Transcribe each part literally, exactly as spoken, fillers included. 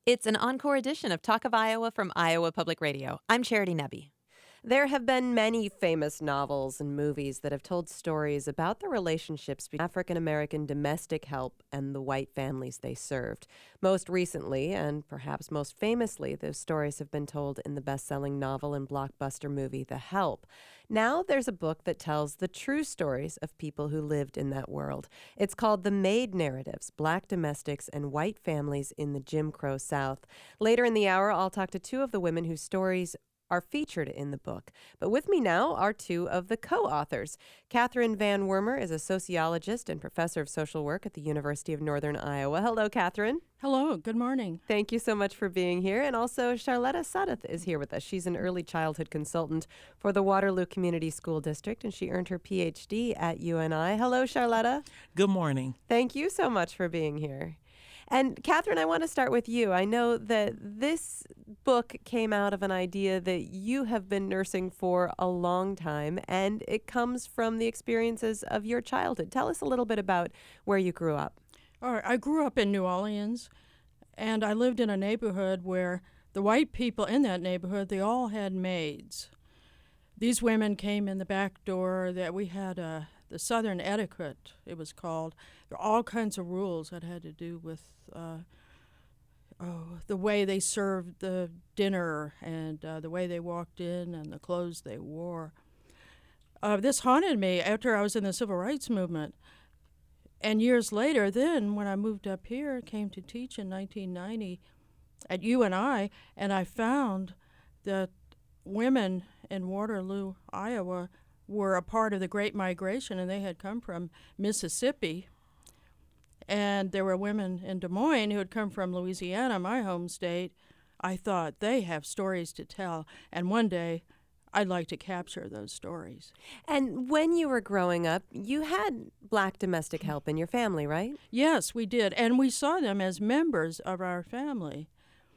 It's an encore edition of Talk of Iowa from Iowa Public Radio. I'm Charity Nebbe. There have been many famous novels and movies that have told stories about the relationships between African-American domestic help and the white families they served. Most recently, and perhaps most famously, those stories have been told in the best-selling novel and blockbuster movie, The Help. Now there's a book that tells the true stories of people who lived in that world. It's called The Maid Narratives, Black Domestics and White Families in the Jim Crow South. Later in the hour, I'll talk to two of the women whose stories are featured in the book. But with me now are two of the co-authors. Catherine Van Wormer is a sociologist and professor of social work at the University of Northern Iowa. Hello, Catherine. Hello, good morning. Thank you so much for being here. And also, Charletta Sudduth is here with us. She's an early childhood consultant for the Waterloo Community School District, and she earned her P H D at U N I. Hello, Charletta. Good morning. Thank you so much for being here. And Catherine, I want to start with you. I know that this book came out of an idea that you have been nursing for a long time, and it comes from the experiences of your childhood. Tell us a little bit about where you grew up. All right, I grew up in New Orleans, and I lived in a neighborhood where the white people in that neighborhood, they all had maids. These women came in the back door. That we had a the Southern etiquette, it was called. There were all kinds of rules that had to do with uh, oh, the way they served the dinner and uh, the way they walked in and the clothes they wore. Uh, this haunted me after I was in the civil rights movement. And years later, then, when I moved up here, came to teach in nineteen ninety at U N I, and I found that women in Waterloo, Iowa, were a part of the Great Migration, and they had come from Mississippi. And there were women in Des Moines who had come from Louisiana, my home state. I thought, they have stories to tell, and one day I'd like to capture those stories. And when you were growing up, you had Black domestic help in your family, right? Yes, we did, and we saw them as members of our family.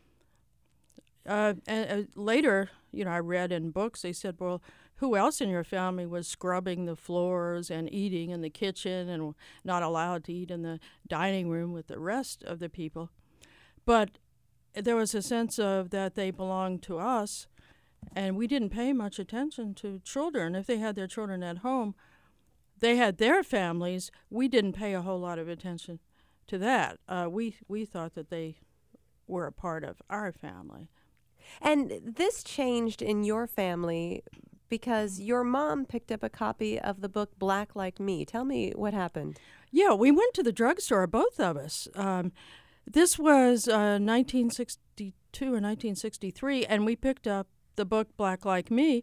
Uh, and uh, later, you know, I read in books, they said, well, who else in your family was scrubbing the floors and eating in the kitchen and not allowed to eat in the dining room with the rest of the people? But there was a sense of that they belonged to us, and we didn't pay much attention to children. If they had their children at home, they had their families. We didn't pay a whole lot of attention to that. Uh, we, we thought that they were a part of our family. And this changed in your family because your mom picked up a copy of the book Black Like Me. Tell me what happened. Yeah, we went to the drugstore, both of us. Um, this was uh, nineteen sixty-two or nineteen sixty-three, and we picked up the book Black Like Me,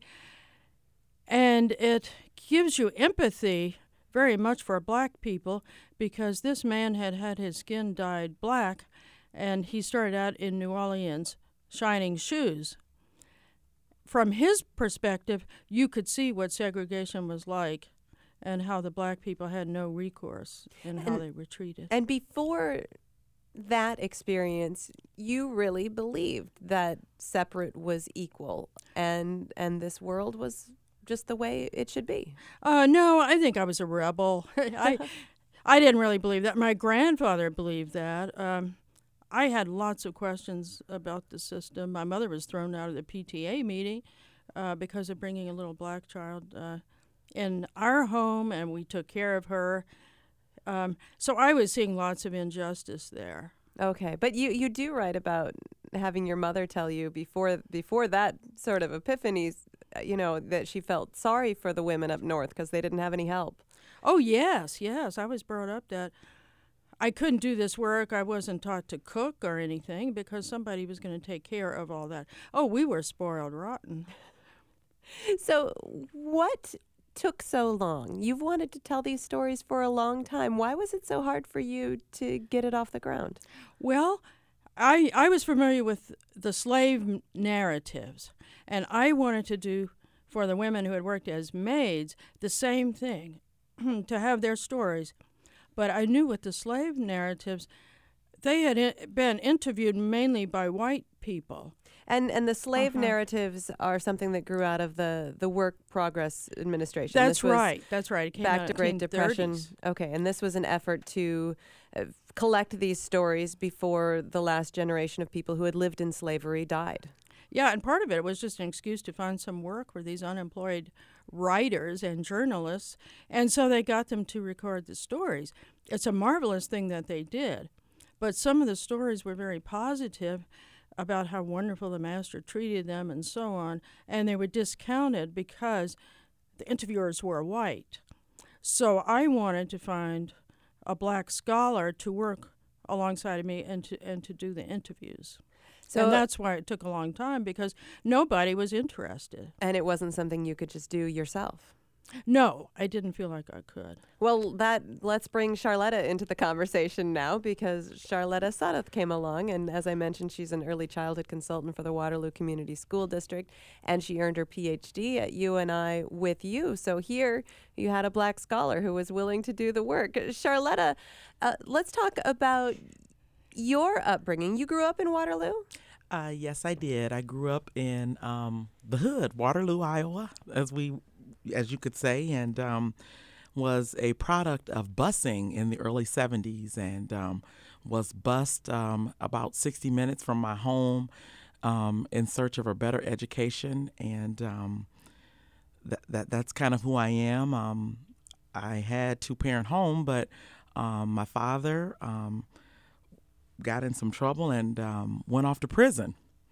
and it gives you empathy very much for black people because this man had had his skin dyed black, and he started out in New Orleans shining shoes. From his perspective, you could see what segregation was like and how the black people had no recourse and, and how they were treated. And before that experience, you really believed that separate was equal and and this world was just the way it should be. Uh, no, I think I was a rebel. I I didn't really believe that. My grandfather believed that. Um, I had lots of questions about the system. My mother was thrown out of the P T A meeting uh, because of bringing a little black child uh, in our home, and we took care of her. Um, so I was seeing lots of injustice there. Okay, but you, you do write about having your mother tell you before before that sort of epiphany, you know, that she felt sorry for the women up north because they didn't have any help. Oh, yes, yes. I was brought up that I couldn't do this work. I wasn't taught to cook or anything because somebody was going to take care of all that. Oh, we were spoiled rotten. So what took so long? You've wanted to tell these stories for a long time. Why was it so hard for you to get it off the ground? Well, I I was familiar with the slave narratives, and I wanted to do for the women who had worked as maids the same thing, to have their stories. But I knew with the slave narratives, they had I- been interviewed mainly by white people. And and the slave Uh-huh. narratives are something that grew out of the, the Work Progress Administration. That's This was right. That's right. It came back out to in Great the Depression. thirties. Okay, and this was an effort to uh, collect these stories before the last generation of people who had lived in slavery died. Yeah, and part of it was just an excuse to find some work for these unemployed writers and journalists, and so they got them to record the stories. It's a marvelous thing that they did, but some of the stories were very positive about how wonderful the master treated them and so on, and they were discounted because the interviewers were white. So I wanted to find a black scholar to work alongside of me and to and to do the interviews. So and that's why it took a long time, because nobody was interested. And it wasn't something you could just do yourself. No, I didn't feel like I could. Well, that let's bring Charlotta into the conversation now, because Charlotta Sudduth came along, and as I mentioned, she's an early childhood consultant for the Waterloo Community School District, and she earned her P H D at U N I with you. So here you had a black scholar who was willing to do the work. Charlotta, uh, let's talk about your upbringing. You grew up in Waterloo? Uh, yes, I did. I grew up in um, the hood, Waterloo, Iowa, as we, as you could say, and um, was a product of busing in the early seventies, and um, was bused um, about sixty minutes from my home um, in search of a better education, and um, that that that's kind of who I am. Um, I had two-parent home, but um, my father Um, got in some trouble and um, went off to prison,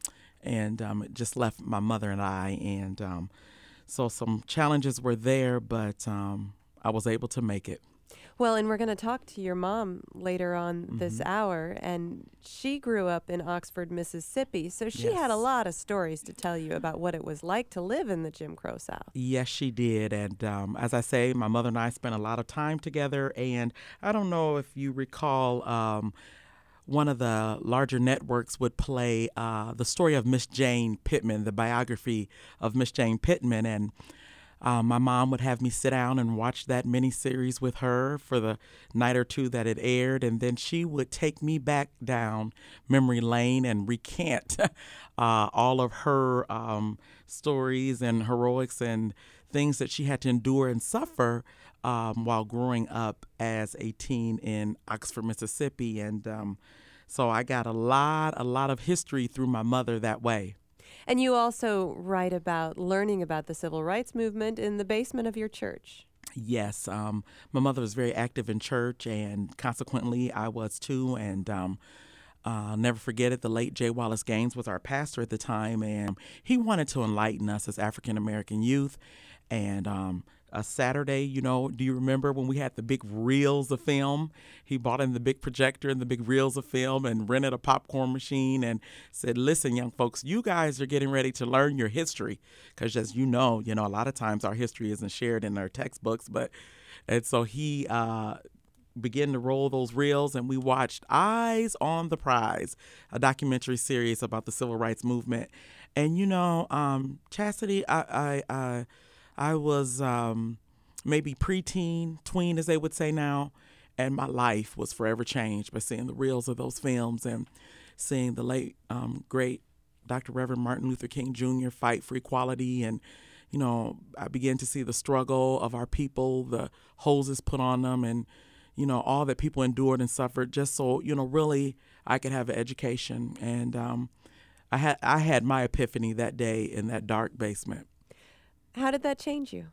and um, it just left my mother and I, and um, so some challenges were there, but um, I was able to make it. Well, and we're going to talk to your mom later on Mm-hmm. this hour, and she grew up in Oxford, Mississippi, so she Yes. had a lot of stories to tell you about what it was like to live in the Jim Crow South. Yes, she did, and um, as I say, my mother and I spent a lot of time together, and I don't know if you recall, um, one of the larger networks would play uh, the story of Miss Jane Pittman, the biography of Miss Jane Pittman. And um, my mom would have me sit down and watch that miniseries with her for the night or two that it aired. And then she would take me back down memory lane and recant uh, all of her um, stories and heroics and things that she had to endure and suffer Um, while growing up as a teen in Oxford, Mississippi. And um, so I got a lot, a lot of history through my mother that way. And you also write about learning about the civil rights movement in the basement of your church. Yes, um, my mother was very active in church, and consequently I was too. And um, uh, I'll never forget it, the late J. Wallace Gaines was our pastor at the time, and he wanted to enlighten us as African-American youth. And um, a Saturday, you know, do you remember when we had the big reels of film? He bought in the big projector and the big reels of film and rented a popcorn machine and said, listen, young folks, you guys are getting ready to learn your history. Because as you know, you know, a lot of times our history isn't shared in our textbooks. But and so he uh, began to roll those reels, and we watched Eyes on the Prize, a documentary series about the civil rights movement. And, you know, um, Chastity, I, I, I I was um, maybe preteen, tween, as they would say now, and my life was forever changed by seeing the reels of those films and seeing the late, um, great Doctor Reverend Martin Luther King Junior fight for equality. And, you know, I began to see the struggle of our people, the hoses put on them, and, you know, all that people endured and suffered just so, you know, really I could have an education. And um, I had I had my epiphany that day in that dark basement. How did that change you?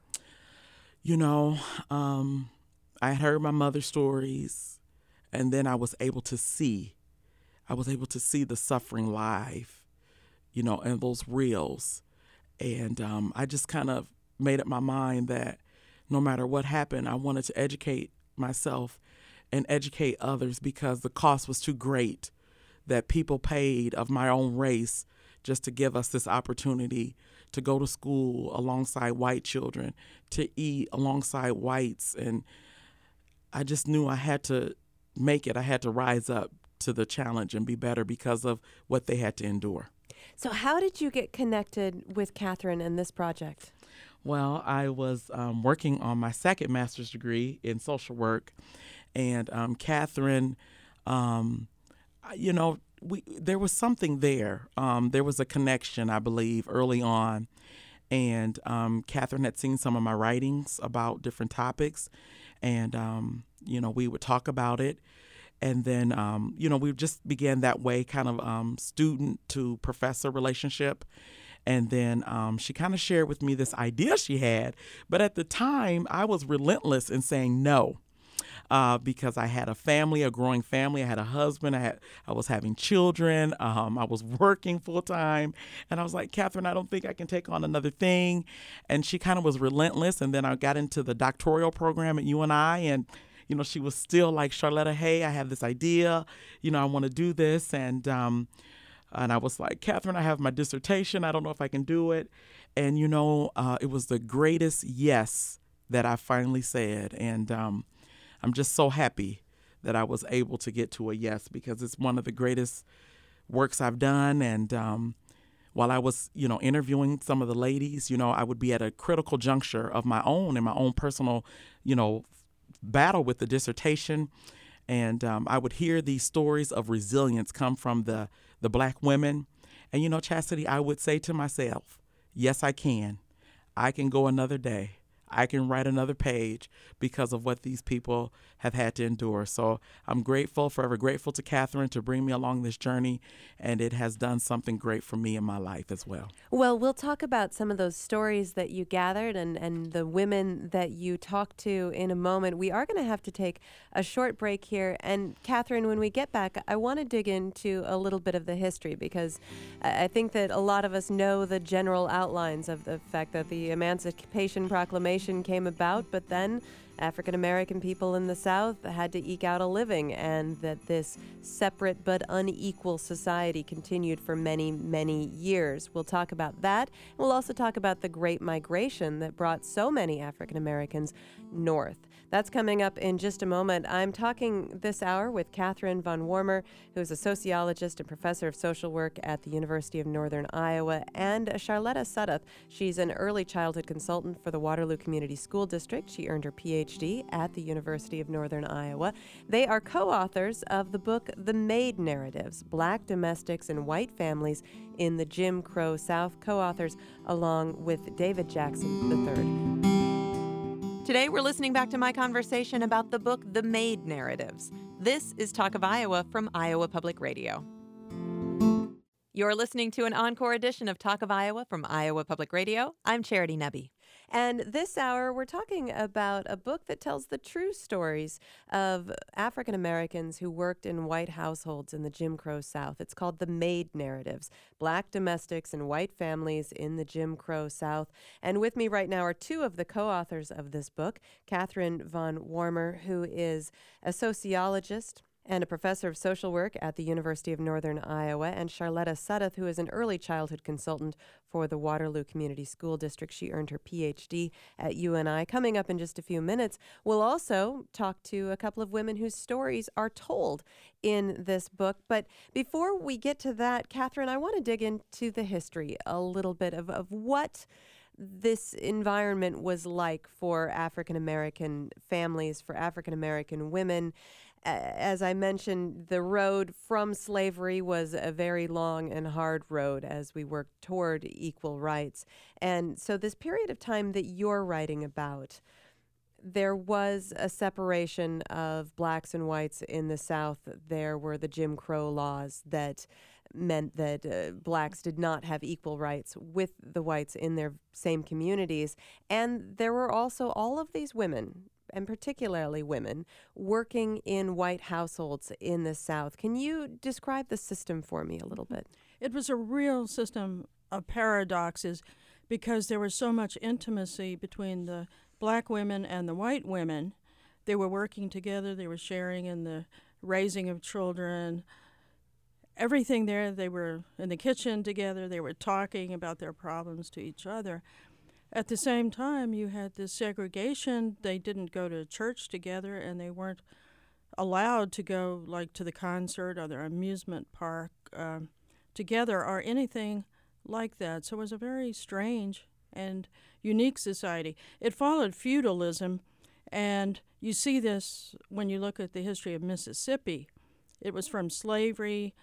You know, um, I had heard my mother's stories, and then I was able to see. I was able to see the suffering live, you know, and those reels. And um, I just kind of made up my mind that no matter what happened, I wanted to educate myself and educate others, because the cost was too great that people paid of my own race just to give us this opportunity to go to school alongside white children, to eat alongside whites. And I just knew I had to make it. I had to rise up to the challenge and be better because of what they had to endure. So how did you get connected with Catherine and this project? Well, I was um, working on my second master's degree in social work, and um, Catherine, um, you know, we there was something there. Um, there was a connection, I believe, early on, and um, Catherine had seen some of my writings about different topics, and um, you know, we would talk about it. And then, um, you know, we just began that way, kind of um, student to professor relationship. And then um, she kind of shared with me this idea she had. But at the time, I was relentless in saying no. Uh, because I had a family, a growing family. I had a husband. I had, I was having children. Um, I was working full time. And I was like, Catherine, I don't think I can take on another thing. And she kind of was relentless. And then I got into the doctoral program at U N I. And, you know, she was still like, Charlotta, hey, I have this idea. You know, I want to do this. And, um, and I was like, Catherine, I have my dissertation. I don't know if I can do it. And, you know, uh, it was the greatest yes that I finally said. And, um, I'm just so happy that I was able to get to a yes, because it's one of the greatest works I've done. And um, while I was, you know, interviewing some of the ladies, you know, I would be at a critical juncture of my own and my own personal, you know, battle with the dissertation. And um, I would hear these stories of resilience come from the, the Black women. And, you know, Chastity, I would say to myself, yes, I can. I can go another day. I can write another page because of what these people have had to endure. So I'm grateful, forever grateful to Catherine to bring me along this journey, and it has done something great for me in my life as well. Well, we'll talk about some of those stories that you gathered and, and the women that you talked to in a moment. We are going to have to take a short break here. And Catherine, when we get back, I want to dig into a little bit of the history, because I think that a lot of us know the general outlines of the fact that the Emancipation Proclamation came about, but then African American people in the South had to eke out a living, and that this separate but unequal society continued for many, many years. We'll talk about that. We'll also talk about the Great Migration that brought so many African Americans north. That's coming up in just a moment. I'm talking this hour with Catherine Von Warmer, who is a sociologist and professor of social work at the University of Northern Iowa, and Charlotta Sudduth. She's an early childhood consultant for the Waterloo Community School District. She earned her P H D at the University of Northern Iowa. They are co-authors of the book The Maid Narratives, Black Domestics and White Families in the Jim Crow South, co-authors along with David Jackson the third. Today, we're listening back to my conversation about the book, The Maid Narratives. This is Talk of Iowa from Iowa Public Radio. You're listening to an encore edition of Talk of Iowa from Iowa Public Radio. I'm Charity Nebbe. And this hour, we're talking about a book that tells the true stories of African Americans who worked in white households in the Jim Crow South. It's called The Maid Narratives, Black Domestics and White Families in the Jim Crow South. And with me right now are two of the co-authors of this book, Catherine Von Warmer, who is a sociologist and a professor of social work at the University of Northern Iowa, and Charlotta Sudduth, who is an early childhood consultant for the Waterloo Community School District. She earned her P H D at U N I. Coming up in just a few minutes, we'll also talk to a couple of women whose stories are told in this book. But before we get to that, Catherine, I want to dig into the history a little bit of, of what this environment was like for African American families, for African American women. As I mentioned, the road from slavery was a very long and hard road as we worked toward equal rights. And so this period of time that you're writing about, there was a separation of blacks and whites in the South. There were the Jim Crow laws that meant that uh, blacks did not have equal rights with the whites in their same communities. And there were also all of these women, and particularly women, working in white households in the South. Can you describe the system for me a little bit? It was a real system of paradoxes, because there was so much intimacy between the black women and the white women. They were working together. They were sharing in the raising of children. Everything there, they were in the kitchen together. They were talking about their problems to each other. At the same time, you had this segregation. They didn't go to church together, and they weren't allowed to go, like, to the concert or their amusement park um, together or anything like that. So it was a very strange and unique society. It followed feudalism, and you see this when you look at the history of Mississippi. It was from slavery,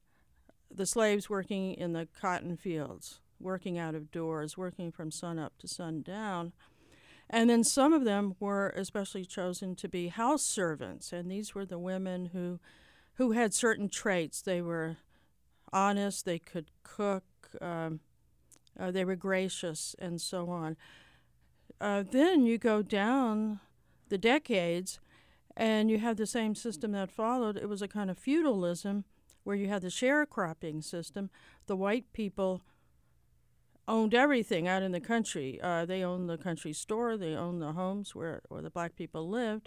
the slaves working in the cotton fields, working out of doors, working from sun up to sundown. And then some of them were especially chosen to be house servants, and these were the women who who had certain traits. They were honest, they could cook, um, uh, they were gracious, and so on. Uh, then you go down the decades, and you have the same system that followed. It was a kind of feudalism where you had the sharecropping system. The white people owned everything out in the country. Uh, they owned the country store. They owned the homes where, where the black people lived.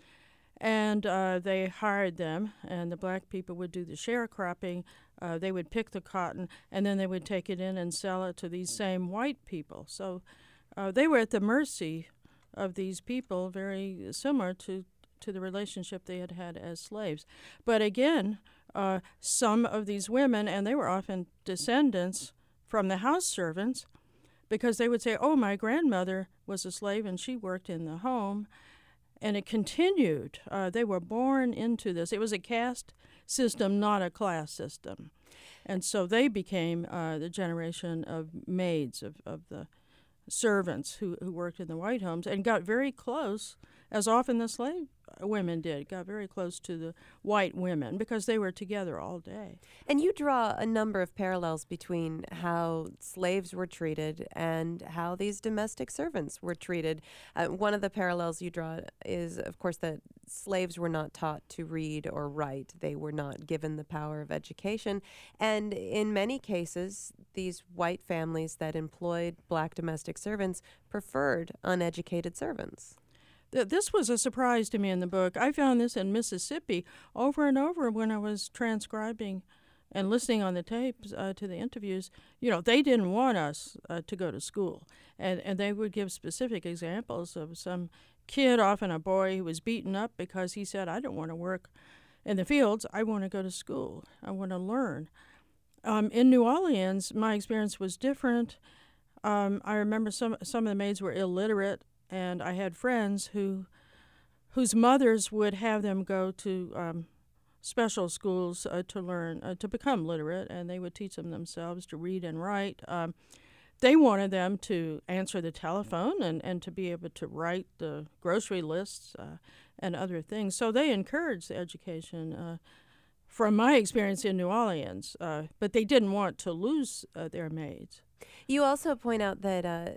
And uh, they hired them, and the black people would do the sharecropping. Uh, they would pick the cotton, and then they would take it in and sell it to these same white people. So uh, they were at the mercy of these people, very similar to, to the relationship they had had as slaves. But again, uh, some of these women, and they were often descendants from the house servants, because they would say, oh, my grandmother was a slave and she worked in the home. And it continued. Uh, they were born into this. It was a caste system, not a class system. And so they became uh, the generation of maids, of, of the servants who, who worked in the white homes, and got very close, as often the slave women did, got very close to the white women because they were together all day. And you draw a number of parallels between how slaves were treated and how these domestic servants were treated. Uh, one of the parallels you draw is, of course, that slaves were not taught to read or write. They were not given the power of education. And in many cases, these white families that employed black domestic servants preferred uneducated servants. This was a surprise to me in the book. I found this in Mississippi over and over when I was transcribing and listening on the tapes uh, to the interviews. You know, they didn't want us uh, to go to school. And, and they would give specific examples of some kid, often a boy, who was beaten up because he said, I don't want to work in the fields. I want to go to school. I want to learn. Um, in New Orleans, my experience was different. Um, I remember some, some of the maids were illiterate. And I had friends who, whose mothers would have them go to um, special schools uh, to learn, uh, to become literate, and they would teach them themselves to read and write. Um, they wanted them to answer the telephone and, and to be able to write the grocery lists uh, and other things. So they encouraged the education uh, from my experience in New Orleans, uh, but they didn't want to lose uh, their maids. You also point out that uh,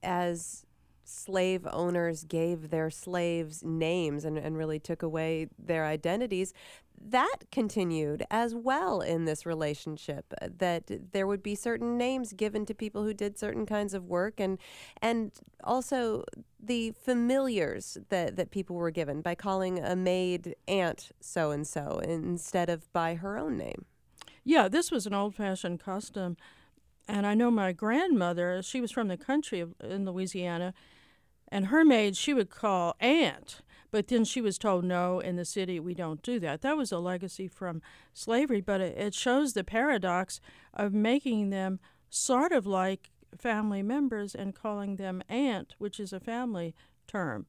as slave owners gave their slaves names and, and really took away their identities, that continued as well in this relationship, that there would be certain names given to people who did certain kinds of work, and and also the familiars that, that people were given by calling a maid Aunt so-and-so instead of by her own name. Yeah, this was an old-fashioned custom. And I know my grandmother, she was from the country of, in Louisiana, and her maid she would call Aunt, but then she was told, no, in the city we don't do that. That was a legacy from slavery, but it, it shows the paradox of making them sort of like family members and calling them Aunt, which is a family term.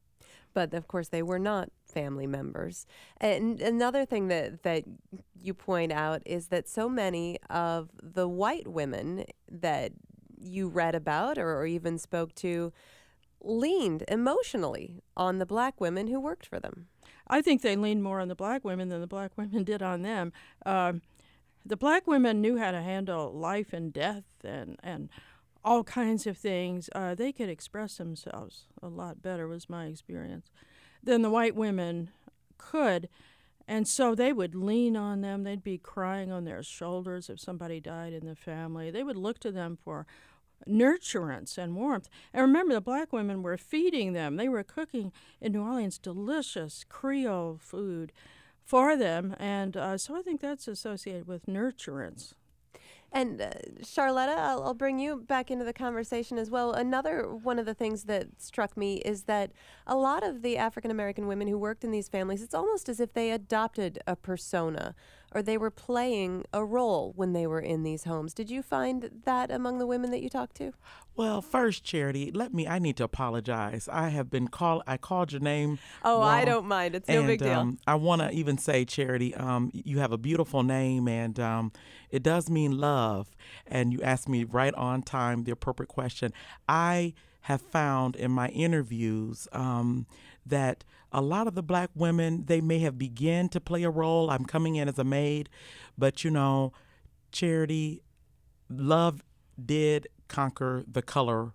But, of course, they were not family members. And another thing that, that you point out is that so many of the white women that you read about or, or even spoke to leaned emotionally on the black women who worked for them. I think they leaned more on the black women than the black women did on them. Um, the black women knew how to handle life and death and, and all kinds of things. Uh, they could express themselves a lot better, was my experience, than the white women could. And so they would lean on them. They'd be crying on their shoulders if somebody died in the family. They would look to them for nurturance and warmth. And remember, the black women were feeding them. They were cooking in New Orleans delicious Creole food for them. And uh, so I think that's associated with nurturance. And uh, Charlotta, I'll, I'll bring you back into the conversation as well. Another one of the things that struck me is that a lot of the African-American women who worked in these families, it's almost as if they adopted a persona or they were playing a role when they were in these homes. Did you find that among the women that you talked to? Well, first, Charity, let me, I need to apologize. I have been called, I called your name. Oh, wrong. I don't mind. It's no and, big deal. Um, I want to even say, Charity, um, you have a beautiful name, and um, it does mean love. And you asked me right on time the appropriate question. I have found in my interviews um, that a lot of the black women, they may have begun to play a role. I'm coming in as a maid, but you know, Charity, love did conquer the color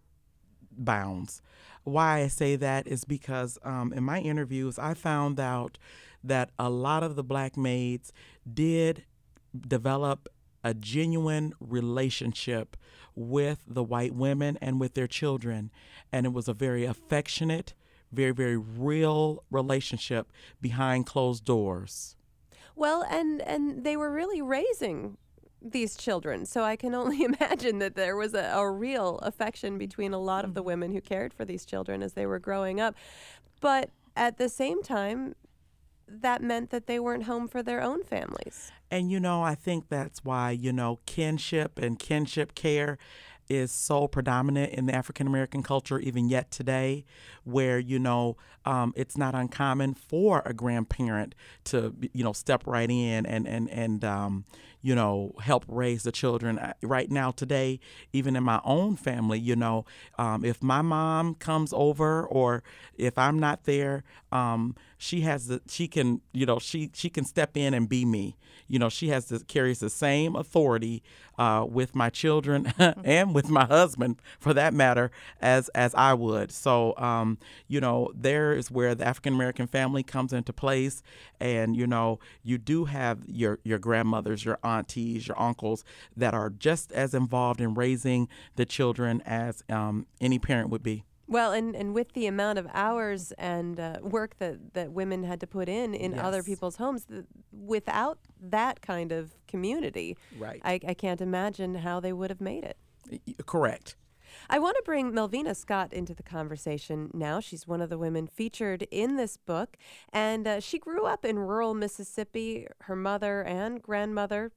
bounds. Why I say that is because um, in my interviews, I found out that a lot of the black maids did develop a genuine relationship with the white women and with their children. And it was a very affectionate, very, very real relationship behind closed doors. Well, and, and they were really raising these children. So I can only imagine that there was a, a real affection between a lot of the women who cared for these children as they were growing up. But at the same time, that meant that they weren't home for their own families. And, you know, I think that's why, you know, kinship and kinship care is so predominant in the African American culture even yet today, where, you know, um, it's not uncommon for a grandparent to, you know, step right in and, and, and um, you know, help raise the children. Right now today, even in my own family, you know, um, if my mom comes over or if I'm not there, um, she has the, she can, you know, she, she can step in and be me. You know, she has to, carries the same authority uh, with my children and with my husband, for that matter, as as I would. So, um, you know, there is where the African American family comes into place, and you know, you do have your your grandmothers, your aunties, your uncles that are just as involved in raising the children as um, any parent would be. Well, and, and with the amount of hours and uh, work that, that women had to put in in Yes. other people's homes, th- without that kind of community, Right. I, I can't imagine how they would have made it. Correct. I want to bring Melvina Scott into the conversation now. She's one of the women featured in this book, and uh, she grew up in rural Mississippi. Her mother and grandmother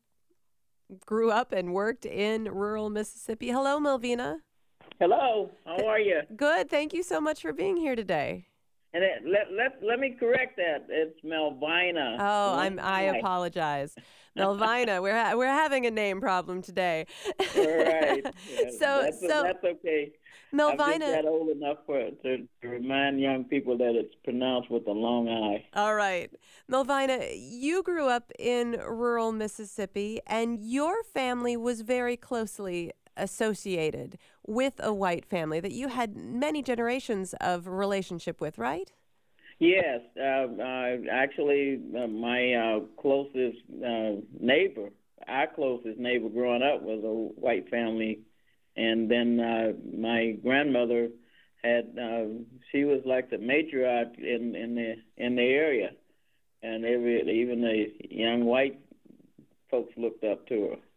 grew up and worked in rural Mississippi. Hello, Melvina. Hello, how are you? Good. Thank you so much for being here today. And it, let let let me correct that. It's Melvina. Oh, I'm. I apologize, Melvina. We're ha- we're having a name problem today. All right. Yeah, so that's, so that's okay. Melvina. I'm just that old enough for to, to remind young people that it's pronounced with a long I. All right, Melvina. You grew up in rural Mississippi, and your family was very closely associated with a white family that you had many generations of relationship with, right? Yes, uh, uh, actually, uh, my uh, closest uh, neighbor, our closest neighbor growing up was a white family, and then uh, my grandmother had uh, she was like the matriarch in, in the in the area, and every even the young white folks looked up to her.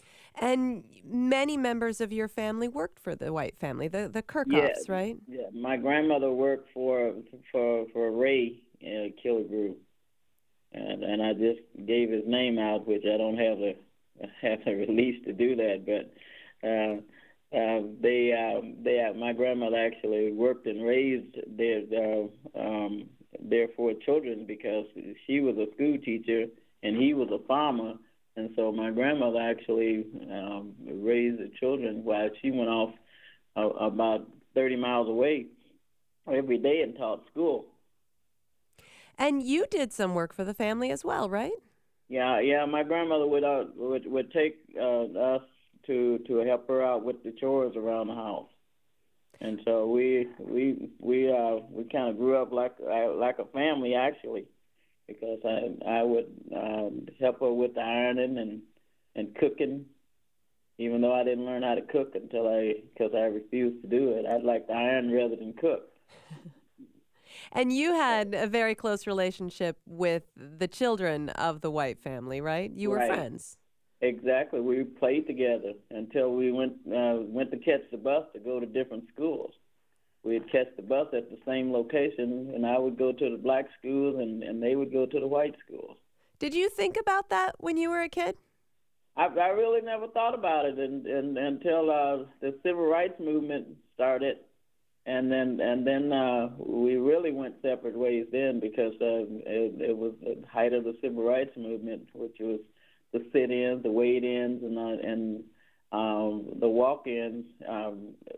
And many members of your family worked for the white family, the the Kirchhoffs, yeah, right? Yeah, my grandmother worked for for for Ray uh, Killigrew, and and I just gave his name out, which I don't have the have the release to do that, but uh, uh, they uh, they uh, my grandmother actually worked and raised their their um, their four children because she was a school teacher and he was a farmer. And so my grandmother actually um, raised the children while she went off uh, about thirty miles away every day and taught school. And you did some work for the family as well, right? Yeah, yeah. My grandmother would uh, would would take uh, us to to help her out with the chores around the house, and so we we we uh, we kind of grew up like uh, like a family actually. Because I I would um, help her with the ironing and, and cooking, even though I didn't learn how to cook until I because I refused to do it. I'd like to iron rather than cook. And you had a very close relationship with the children of the white family, right? You were Right. friends. Exactly. We played together until we went uh, went to catch the bus to go to different schools. We'd catch the bus at the same location, and I would go to the black schools, and, and they would go to the white schools. Did you think about that when you were a kid? I, I really never thought about it and, and, until uh, the civil rights movement started, and then and then uh, we really went separate ways then because uh, it, it was the height of the civil rights movement, which was the sit-ins, the wait-ins, and uh, and um, the walk-ins. Um,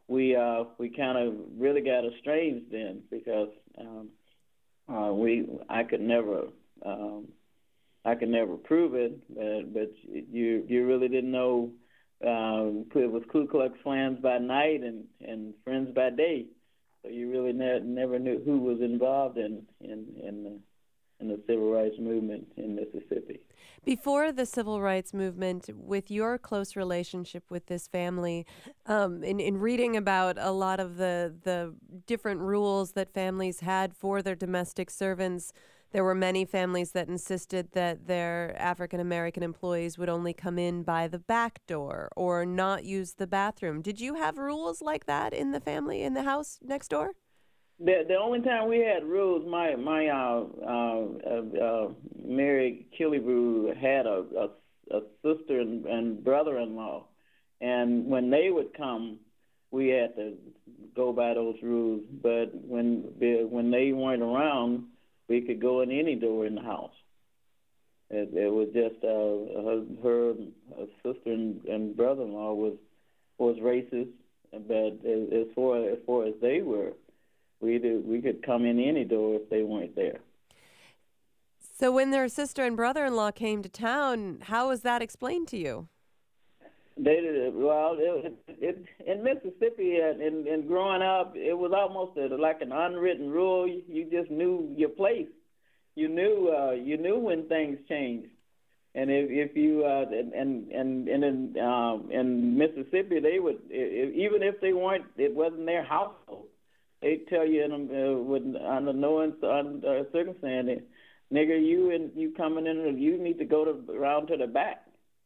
we uh, we kind of really got estranged then because um, uh, we I could never um, I could never prove it, but, but you you really didn't know. Um, it was Ku Klux Klans by night and, and Friends by day, so you really ne- never knew who was involved in in in the, in the civil rights movement in Mississippi. Before the civil rights movement, with your close relationship with this family, um, in, in reading about a lot of the, the different rules that families had for their domestic servants, there were many families that insisted that their African-American employees would only come in by the back door or not use the bathroom. Did you have rules like that in the family, in the house next door? The the only time we had rules, my my uh, uh, uh, uh, Mary Killebrew had a, a, a sister and, and brother-in-law, and when they would come, we had to go by those rules. But when when they weren't around, we could go in any door in the house. It, it was just uh, her, her sister and, and brother-in-law was was racist, but as, as far as far as they were. We do, we could come in any door if they weren't there. So when their sister and brother-in-law came to town, how was that explained to you? They did well. It, it, in Mississippi, and in, in growing up, it was almost a, like an unwritten rule. You, you just knew your place. You knew uh, you knew when things changed. And if, if you uh, and and and, and in um, in Mississippi, they would if, even if they weren't, it wasn't their household. They tell you in uh, with under no uh, circumstance, nigga, you and you coming in, you need to go to around to the back.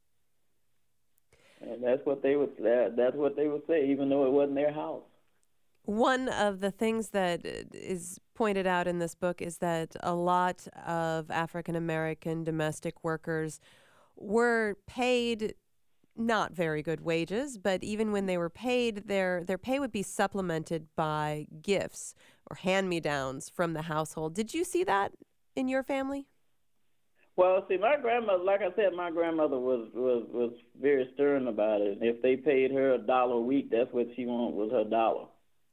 And that's what they would. Uh, that's what they would say, even though it wasn't their house. One of the things that is pointed out in this book is that a lot of African American domestic workers were paid not very good wages, but even when they were paid, their their pay would be supplemented by gifts or hand-me-downs from the household. Did you see that in your family? Well, see, my grandmother, like I said, my grandmother was, was, was very stern about it. If they paid her a dollar a week, that's what she wanted was her dollar.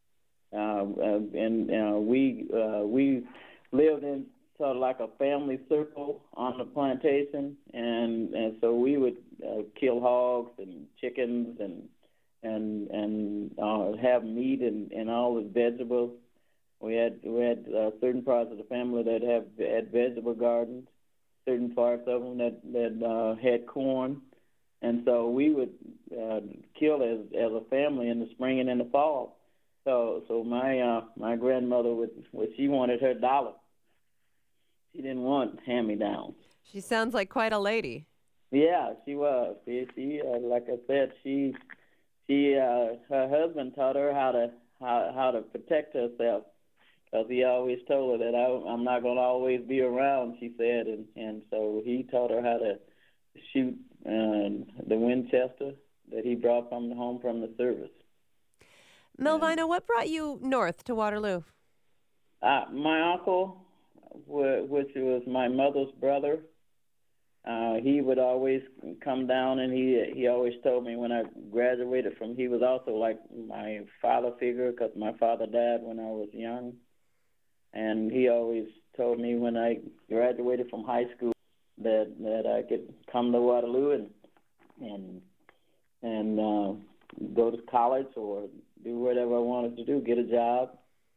Uh, and uh, we uh, we lived in sort of like a family circle on the plantation, and, and so we would uh, kill hogs and chickens and and and uh, have meat and, and all the vegetables. We had we had uh, certain parts of the family that have had vegetable gardens, certain parts of them that that uh, had corn, and so we would uh, kill as as a family in the spring and in the fall. So so my uh, my grandmother would, would she wanted her dollar. She didn't want hand-me-downs. She sounds like quite a lady. Yeah, she was. She, she uh, like I said, she she uh, her husband taught her how to how how to protect herself, because he always told her that I, I'm not going to always be around. She said, and and so he taught her how to shoot uh, the Winchester that he brought from home from the service. Melvina, what brought you north to Waterloo? Uh, my uncle, which was my mother's brother, uh, he would always come down, and he he always told me when I graduated from, he was also like my father figure, because my father died when I was young, and he always told me when I graduated from high school that that I could come to Waterloo and and and uh, go to college or do whatever I wanted to do, get a job.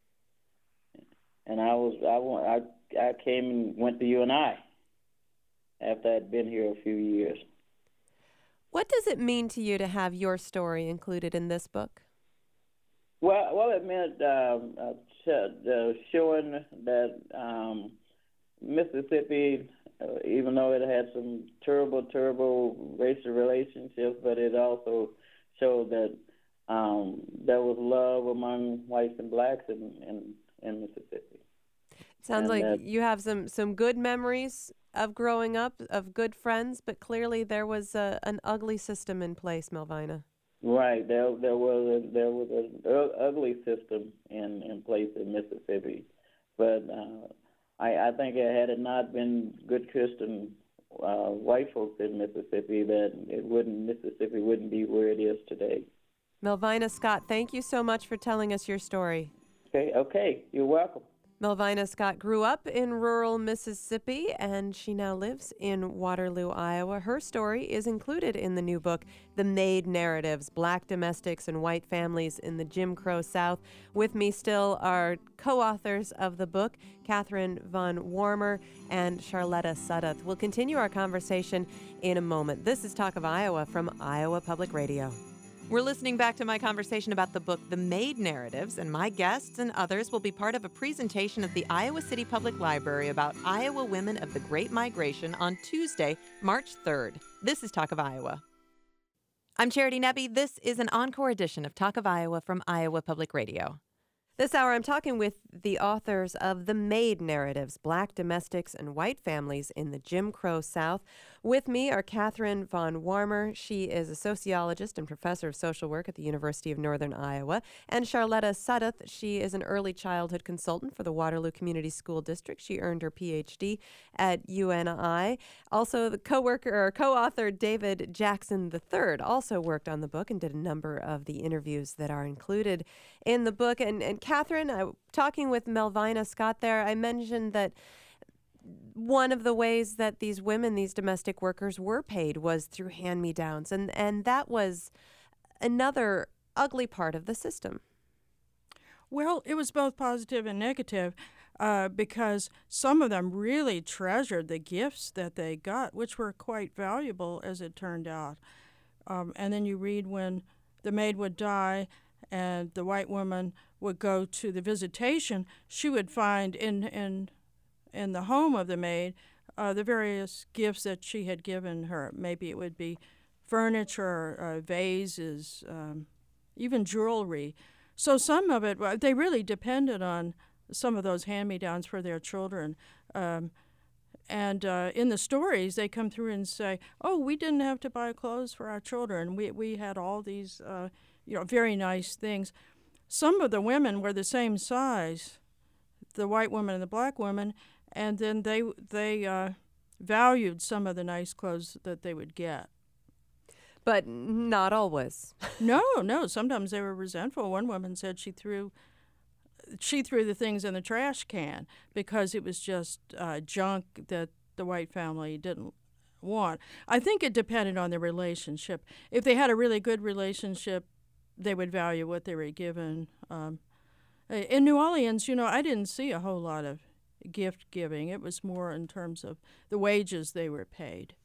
And I was I I I came and went to U N I after I'd been here a few years. What does it mean to you to have your story included in this book? Well, well, it meant um, uh, sh- uh, showing that um, Mississippi, uh, even though it had some terrible, terrible racial relationships, but it also showed that um, there was love among whites and blacks in, in, in Mississippi. Sounds And like that, you have some, some good memories of growing up, of good friends, but clearly there was a, an ugly system in place, Melvina. Right, there there was a, there was an ugly system in, in place in Mississippi, but uh, I, I think it, had it not been good Christian uh, white folks in Mississippi, that it wouldn't Mississippi wouldn't be where it is today. Melvina Scott, thank you so much for telling us your story. Okay, okay, you're welcome. Melvina Scott grew up in rural Mississippi, and she now lives in Waterloo, Iowa. Her story is included in the new book, The Maid Narratives, Black Domestics and White Families in the Jim Crow South. With me still are co-authors of the book, Catherine Von Warmer and Charletta Sudduth. We'll continue our conversation in a moment. This is Talk of Iowa from Iowa Public Radio. We're listening back to my conversation about the book, The Maid Narratives, and my guests and others will be part of a presentation at the Iowa City Public Library about Iowa women of the Great Migration on Tuesday, March third. This is Talk of Iowa. I'm Charity Nebbe. This is an encore edition of Talk of Iowa from Iowa Public Radio. This hour, I'm talking with the authors of The Maid Narratives, Black Domestics and White Families in the Jim Crow South. With me are Catherine Von Warmer. She is a sociologist and professor of social work at the University of Northern Iowa. And Charletta Sudduth. She is an early childhood consultant for the Waterloo Community School District. She earned her P H D at U N I. Also, the co-worker or co-author David Jackson the third also worked on the book and did a number of the interviews that are included in the book. And, and Catherine, I, talking with Melvina Scott there, I mentioned that one of the ways that these women, these domestic workers, were paid was through hand-me-downs, and, and that was another ugly part of the system. Well, it was both positive and negative uh, because some of them really treasured the gifts that they got, which were quite valuable, as it turned out. Um, and then you read when the maid would die and the white woman would go to the visitation, she would find in in in the home of the maid uh, the various gifts that she had given her. Maybe it would be furniture, uh, vases, um, even jewelry. So some of it, they really depended on some of those hand-me-downs for their children. Um, and uh, in the stories, they come through and say, oh, we didn't have to buy clothes for our children. We, we had all these uh, you know, very nice things. Some of the women were the same size, the white woman and the black woman, and then they they uh, valued some of the nice clothes that they would get. But not always. no, no. Sometimes they were resentful. One woman said she threw she threw the things in the trash can because it was just uh, junk that the white family didn't want. I think it depended on the relationship. If they had a really good relationship, they would value what they were given. Um, in New Orleans, you know, I didn't see a whole lot of gift giving. It was more in terms of the wages they were paid.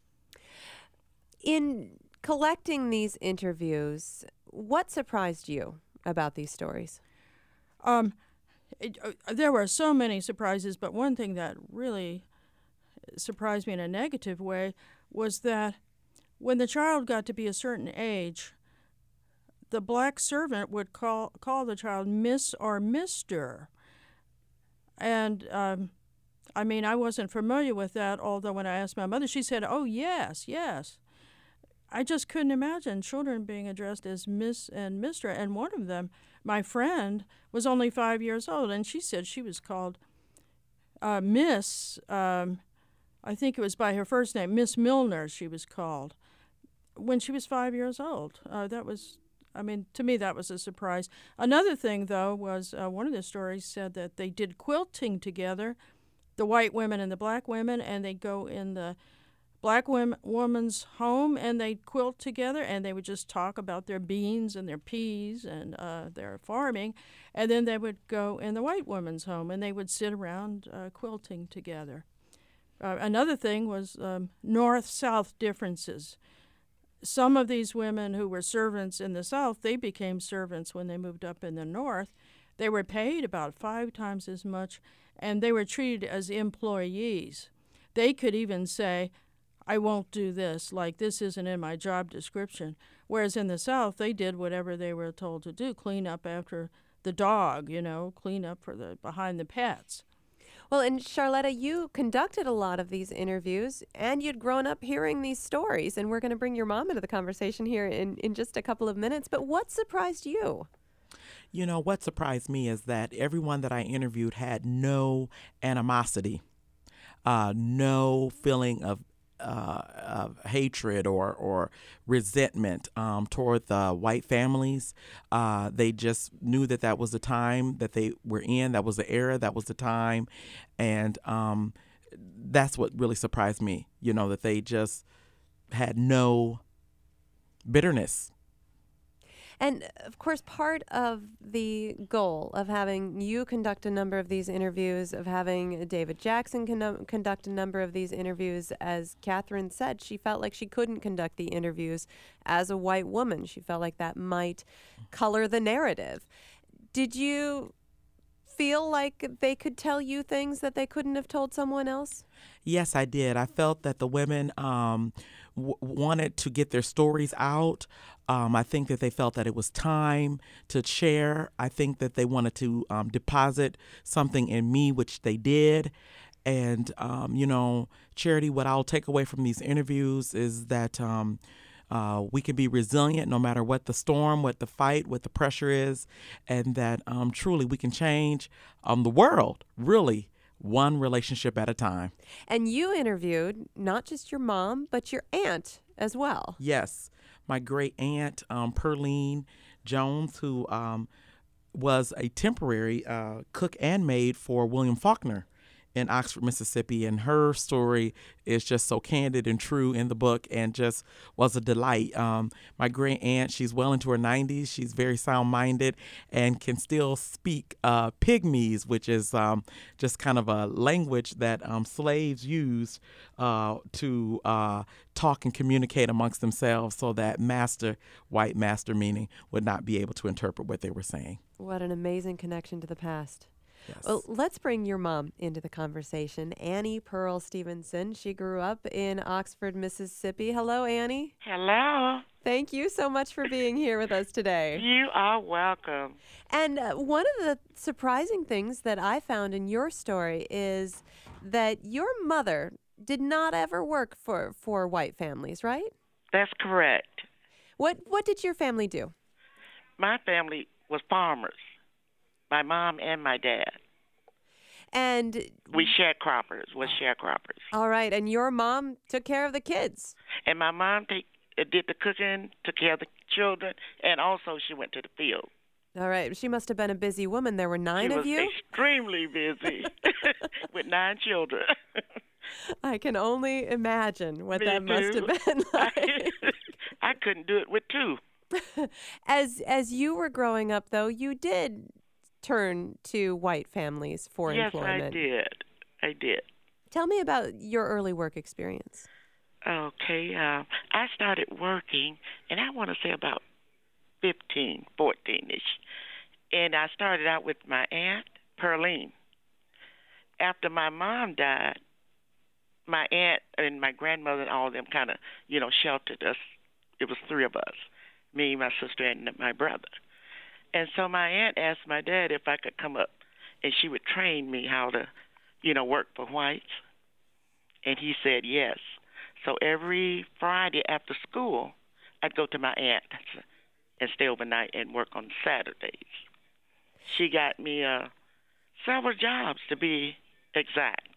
In collecting these interviews, what surprised you about these stories? Um, it, uh, there were so many surprises, but one thing that really surprised me in a negative way was that when the child got to be a certain age, the black servant would call call the child Miss or Mister And, um, I mean, I wasn't familiar with that, although when I asked my mother, she said, oh, yes, yes. I just couldn't imagine children being addressed as Miss and Mister And one of them, my friend, was only five years old, and she said she was called uh, Miss, um, I think it was by her first name, Miss Milner she was called, when she was five years old. Uh, that was... I mean, to me, that was a surprise. Another thing, though, was uh, one of the stories said that they did quilting together, the white women and the black women, and they'd go in the black women, woman's home and they'd quilt together, and they would just talk about their beans and their peas and uh, their farming, and then they would go in the white woman's home and they would sit around uh, quilting together. Uh, another thing was um, north-south differences. Some of these women who were servants in the South, they became servants when they moved up in the North. They were paid about five times as much, and they were treated as employees. They could even say, I won't do this, like this isn't in my job description. Whereas in the South, they did whatever they were told to do, clean up after the dog, you know, clean up for the behind the pets. Well, and Charletta, you conducted a lot of these interviews, and you'd grown up hearing these stories, and we're going to bring your mom into the conversation here in, in just a couple of minutes. But what surprised you? You know, what surprised me is that everyone that I interviewed had no animosity, uh, no feeling of uh, of hatred or or resentment um, toward the white families. Uh, they just knew that that was the time that they were in. That was the era. That was the time, and um, that's what really surprised me. You know, that they just had no bitterness. And of course, part of the goal of having you conduct a number of these interviews, of having David Jackson con- conduct a number of these interviews, as Catherine said, she felt like she couldn't conduct the interviews as a white woman. She felt like that might color the narrative. Did you feel like they could tell you things that they couldn't have told someone else? Yes, I did. I felt that the women um, w- wanted to get their stories out. Um, I think that they felt that it was time to share. I think that they wanted to um, deposit something in me, which they did. And, um, you know, Charity, what I'll take away from these interviews is that um, uh, we can be resilient no matter what the storm, what the fight, what the pressure is, and that um, truly we can change um, the world, really, one relationship at a time. And you interviewed not just your mom, but your aunt as well. Yes. My great aunt, um, Pearline Jones, who um, was a temporary uh, cook and maid for William Faulkner in Oxford, Mississippi. And her story is just so candid and true in the book and just was a delight. Um, my great aunt, she's well into her nineties. She's very sound-minded and can still speak uh, Pygmies, which is um, just kind of a language that um, slaves used uh, to uh, talk and communicate amongst themselves so that master, white master meaning, would not be able to interpret what they were saying. What an amazing connection to the past. Yes. Well, let's bring your mom into the conversation. Annie Pearl Stevenson. She grew up in Oxford, Mississippi. Hello, Annie. Hello. Thank you so much for being here with us today. You are welcome. And uh, one of the surprising things that I found in your story is that your mother did not ever work for, for white families, right? That's correct. What What did your family do? My family was farmers. My mom and my dad. And we sharecroppers, was sharecroppers. All right, and your mom took care of the kids. And my mom take, uh, did the cooking, took care of the children, and also she went to the field. All right, she must have been a busy woman. There were nine she of you? She was extremely busy with nine children. I can only imagine what Me that too. must have been like. I, I couldn't do it with two. As as you were growing up, though, you did turn to white families for yes, employment. Yes, I did. I did. Tell me about your early work experience. Okay. Uh, I started working, and I want to say about fifteen, fourteen-ish. And I started out with my aunt, Pearline. After my mom died, my aunt and my grandmother and all of them kind of, you know, sheltered us. It was three of us, me, my sister, and my brother. And so my aunt asked my dad if I could come up and she would train me how to, you know, work for whites. And he said yes. So every Friday after school, I'd go to my aunt and stay overnight and work on Saturdays. She got me uh, several jobs, to be exact.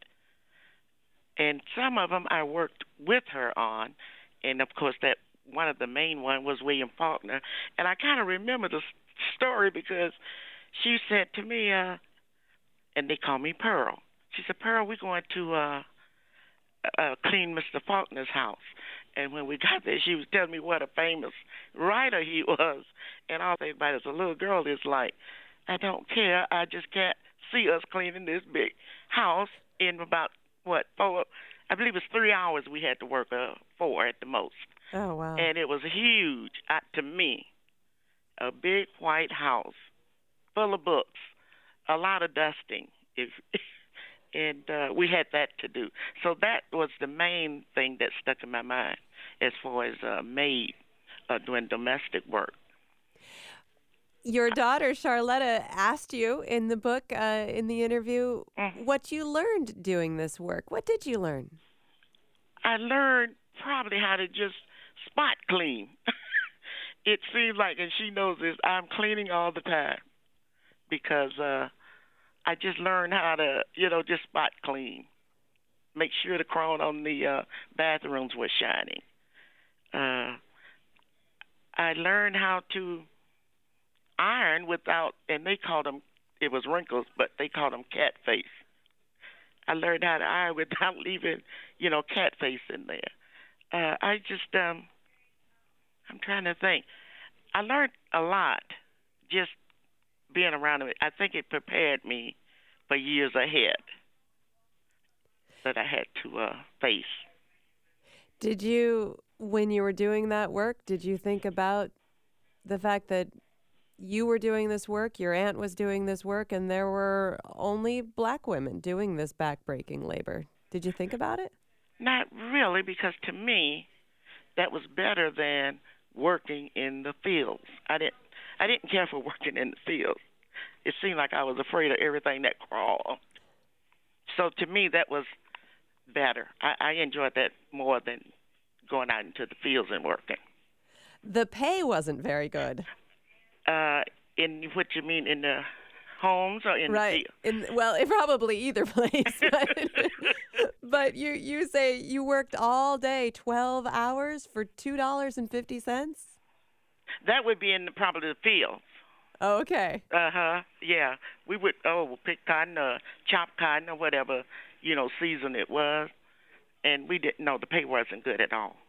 And some of them I worked with her on. And, of course, that one of the main one was William Faulkner. And I kind of remember the story because she said to me, uh, and they call me Pearl. She said, Pearl, we're going to uh, uh, clean Mister Faulkner's house. And when we got there, she was telling me what a famous writer he was. And all I think about it as a little girl is like, I don't care. I just can't see us cleaning this big house in about, what, four, I believe it's three hours we had to work, uh, four at the most. Oh, wow. And it was huge uh, to me. A big white house full of books, a lot of dusting, if, and uh, we had that to do. So that was the main thing that stuck in my mind as far as uh, maid uh, doing domestic work. Your daughter, Charlotta, asked you in the book, uh, in the interview, mm-hmm. what you learned doing this work. What did you learn? I learned probably how to just spot clean. It seems like, and she knows this, I'm cleaning all the time because uh, I just learned how to, you know, just spot clean. make sure the chrome on the uh, bathrooms was shining. Uh, I learned how to iron without, and they called them, it was wrinkles, but they called them cat face. I learned how to iron without leaving, you know, cat face in there. Uh, I just, um, I'm trying to think. I learned a lot just being around it. I think it prepared me for years ahead that I had to uh, face. Did you, when you were doing that work, did you think about the fact that you were doing this work, your aunt was doing this work, and there were only black women doing this backbreaking labor? Did you think about it? Not really, because to me, that was better than working in the fields. I didn't, I didn't care for working in the fields. It seemed like I was afraid of everything that crawled. So to me, that was better. I, I enjoyed that more than going out into the fields and working. The pay wasn't very good. Uh, in what you mean, in the homes or in right. the field? In, well, it probably either place. But, but you, you say you worked all day, twelve hours for two dollars and fifty cents? That would be in the, probably the fields. Oh, okay. Uh-huh, yeah. We would, oh, pick cotton or chop cotton or whatever, you know, season it was. And we didn't know the pay wasn't good at all.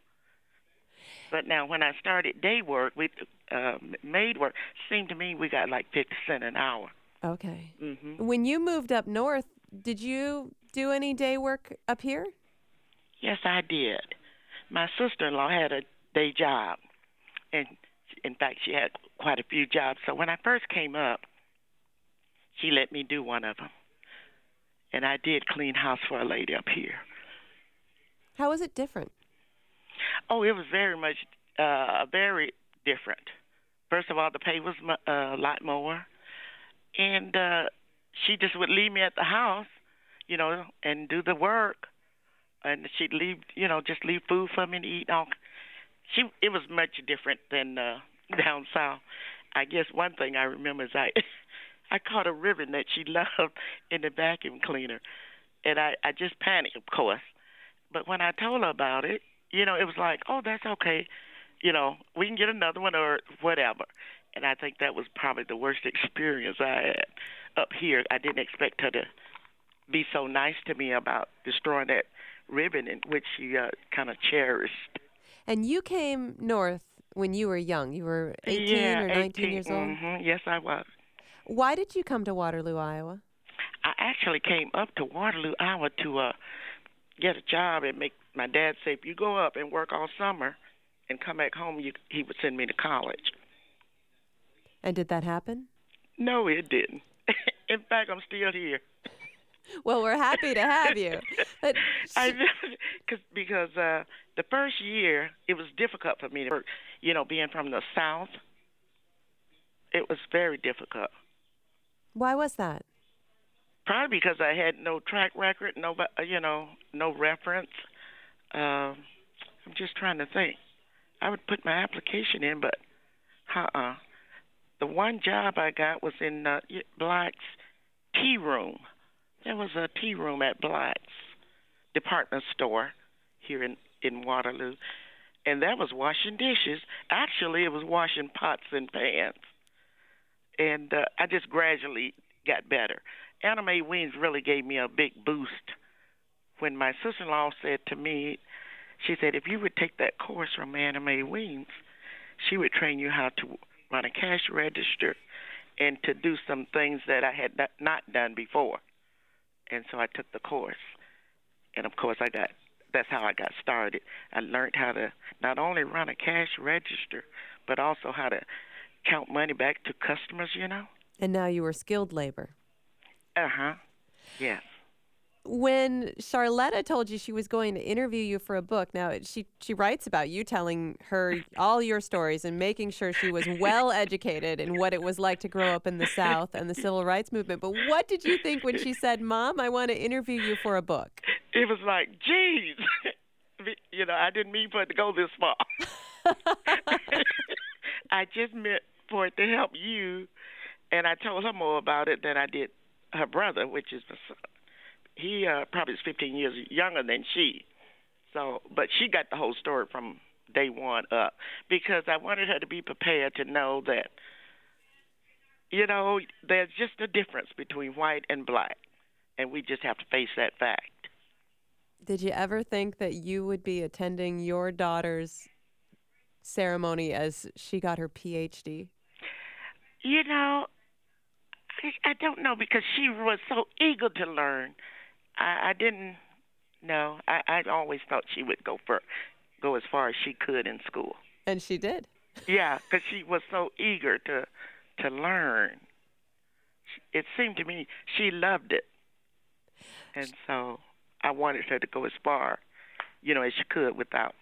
But now when I started day work, we uh, maid work, seemed to me we got like fifty cents an hour. Okay. Mm-hmm. When you moved up north, did you do any day work up here? Yes, I did. My sister-in-law had a day job, and in fact, she had quite a few jobs. So when I first came up, she let me do one of them, and I did clean house for a lady up here. How was it different? Oh, it was very much, uh, very different. First of all, the pay was uh, a lot more, and uh, she just would leave me at the house, you know, and do the work, and she'd leave, you know, just leave food for me to eat. All she, it was much different than uh, down south. I guess one thing I remember is I, I caught a ribbon that she loved in the vacuum cleaner, and I, I just panicked, of course. But when I told her about it, you know, it was like, oh, that's okay. You know, we can get another one or whatever. And I think that was probably the worst experience I had up here. I didn't expect her to be so nice to me about destroying that ribbon, in which she uh, kind of cherished. And you came north when you were young. You were eighteen yeah, or nineteen eighteen, years old? Mm-hmm. Yes, I was. Why did you come to Waterloo, Iowa? I actually came up to Waterloo, Iowa to uh, get a job and make my dad say, if you go up and work all summer and come back home, you, he would send me to college. And did that happen? No, it didn't. In fact, I'm still here. Well, we're happy to have you. But I cause, because uh, the first year, it was difficult for me to work. You know, being from the South, it was very difficult. Why was that? Probably because I had no track record, no, you know, no reference. Um, I'm just trying to think. I would put my application in, but uh-uh. The one job I got was in uh, Black's tea room. There was a tea room at Black's department store here in, in Waterloo, and that was washing dishes. Actually, it was washing pots and pans. And uh, I just gradually got better. Anna Mae Weems really gave me a big boost when my sister-in-law said to me, she said, if you would take that course from Anna Mae Weems, she would train you how to run a cash register and to do some things that I had not done before. And so I took the course. And, of course, I got that's how I got started. I learned how to not only run a cash register, but also how to count money back to customers, you know. And now you were skilled labor. Uh-huh. Yes. When Charletta told you she was going to interview you for a book, now she she writes about you telling her all your stories and making sure she was well educated in what it was like to grow up in the South and the civil rights movement. But what did you think when she said, Mom, I want to interview you for a book? It was like, geez, you know, I didn't mean for it to go this far. I just meant for it to help you, and I told her more about it than I did her brother, which is the son. he uh, probably is fifteen years younger than she. So, but she got the whole story from day one up because I wanted her to be prepared to know that, you know, there's just a difference between white and black, and we just have to face that fact. Did you ever think that you would be attending your daughter's ceremony as she got her P H D? You know, I, I don't know because she was so eager to learn. I, I didn't know. I, I always thought she would go for, go as far as she could in school. And she did. Yeah, because she was so eager to to learn. It seemed to me she loved it, and so I wanted her to go as far, you know, as she could without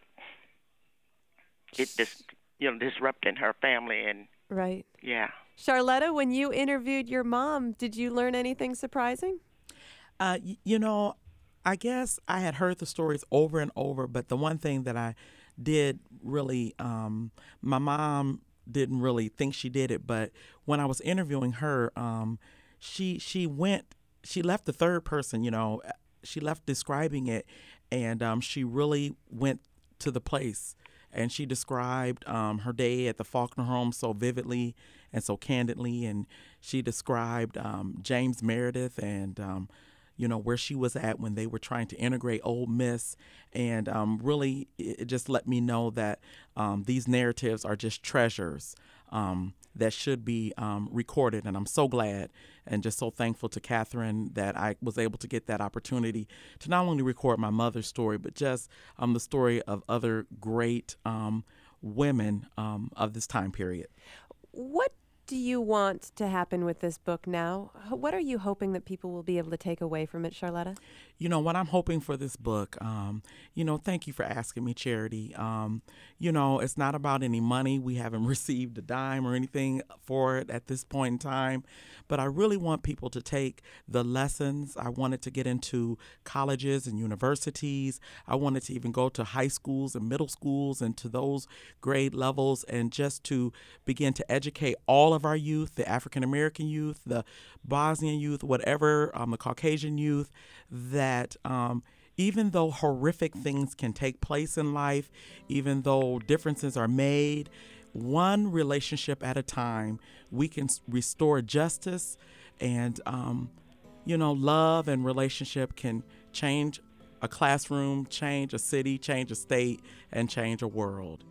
it dis, you know, disrupting her family and right. Yeah. Charletta, when you interviewed your mom, did you learn anything surprising? Uh, y- you know, I guess I had heard the stories over and over, but the one thing that I did really, um, my mom didn't really think she did it, but when I was interviewing her, um, she she went, she left the third person, you know, she left describing it, and um, she really went to the place, and she described um, her day at the Faulkner home so vividly and so candidly, and she described um, James Meredith and um, you know, where she was at when they were trying to integrate Ole Miss. And um, really, it just let me know that um, these narratives are just treasures um, that should be um, recorded. And I'm so glad and just so thankful to Catherine that I was able to get that opportunity to not only record my mother's story, but just um, the story of other great um, women um, of this time period. What do you want to happen with this book now? What are you hoping that people will be able to take away from it, Charletta? You know, what I'm hoping for this book, um, you know, thank you for asking me, Charity. Um, you know, it's not about any money. We haven't received a dime or anything for it at this point in time. But I really want people to take the lessons. I wanted to get into colleges and universities. I wanted to even go to high schools and middle schools and to those grade levels and just to begin to educate all of our youth, the African-American youth, the Bosnian youth, whatever, um, the Caucasian youth, that um, even though horrific things can take place in life, even though differences are made, one relationship at a time, we can restore justice and, um, you know, love and relationship can change a classroom, change a city, change a state, and change a world.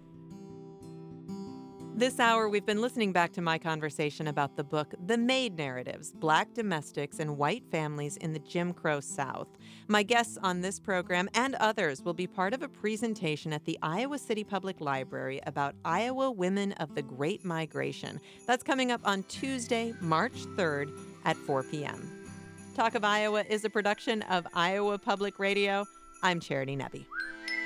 This hour, we've been listening back to my conversation about the book, The Maid Narratives, Black Domestics and White Families in the Jim Crow South. My guests on this program and others will be part of a presentation at the Iowa City Public Library about Iowa women of the Great Migration. That's coming up on Tuesday, March third at four p.m. Talk of Iowa is a production of Iowa Public Radio. I'm Charity Nebbe.